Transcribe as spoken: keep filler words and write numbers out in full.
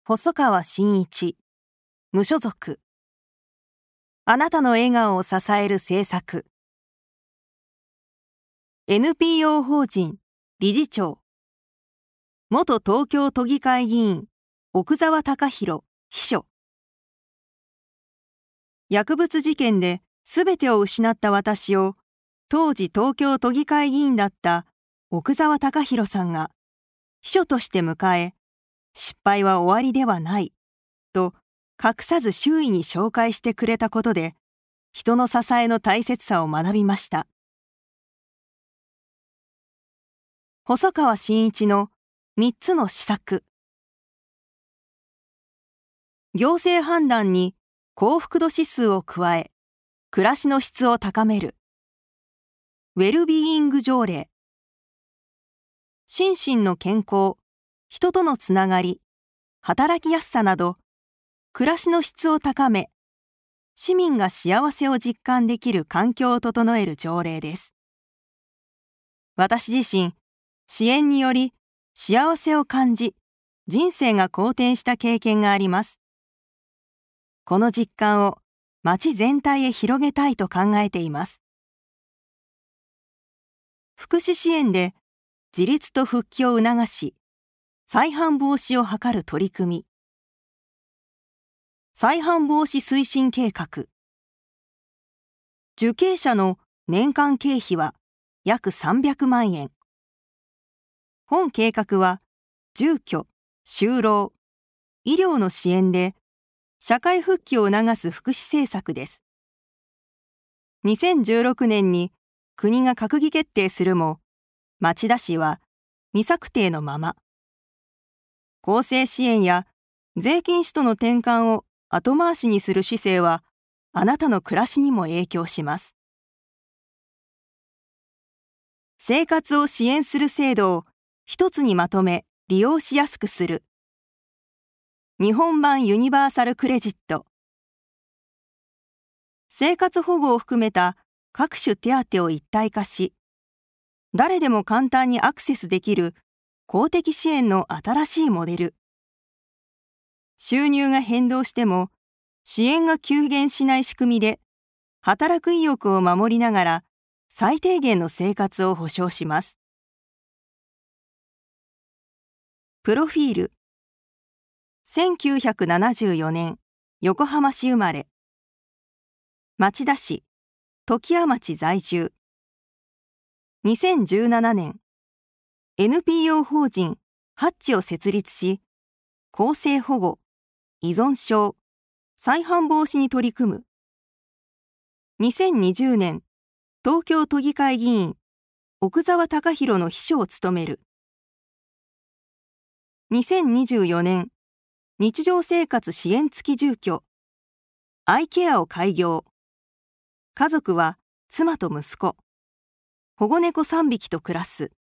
細川真一、無所属。あなたの笑顔を支える政策。エヌピーオー 法人理事長。元東京都議会議員、奥沢隆弘、秘書。薬物事件で全てを失った私を、当時東京都議会議員だった奥沢隆弘さんが、秘書として迎え、失敗は終わりではない、と隠さず周囲に紹介してくれたことで、人の支えの大切さを学びました。細川真一のみっつの施策。行政判断に幸福度指数を加え、暮らしの質を高める。ウェルビーイング条例。心身の健康、人とのつながり、働きやすさなど、暮らしの質を高め、市民が幸せを実感できる環境を整える条例です。私自身、支援により幸せを感じ、人生が好転した経験があります。この実感を町全体へ広げたいと考えています。福祉支援で自立と復帰を促し、再犯防止を図る取り組み。再犯防止推進計画。受刑者の年間経費は約さんびゃくまんえん。本計画は住居、就労、医療の支援で社会復帰を促す福祉政策です。にせんじゅうろくねんに国が閣議決定するも、町田市は未策定のまま。公正支援や税金使途の転換を後回しにする姿勢は、あなたの暮らしにも影響します。生活を支援する制度を一つにまとめ利用しやすくする。日本版ユニバーサルクレジット。生活保護を含めた各種手当を一体化し、誰でも簡単にアクセスできる公的支援の新しいモデル。収入が変動しても支援が急減しない仕組みで、働く意欲を守りながら最低限の生活を保障します。プロフィール。せんきゅうひゃくななじゅうよねん、横浜市生まれ。町田市、時屋町在住。にせんじゅうななねん、エヌピーオー 法人ハッチを設立し、更生保護、依存症、再犯防止に取り組む。にせんにじゅうねん、東京都議会議員、奥沢隆弘の秘書を務める。にせんにじゅうよねん、日常生活支援付き住居、アイケアを開業。家族は妻と息子、保護猫さんびきと暮らす。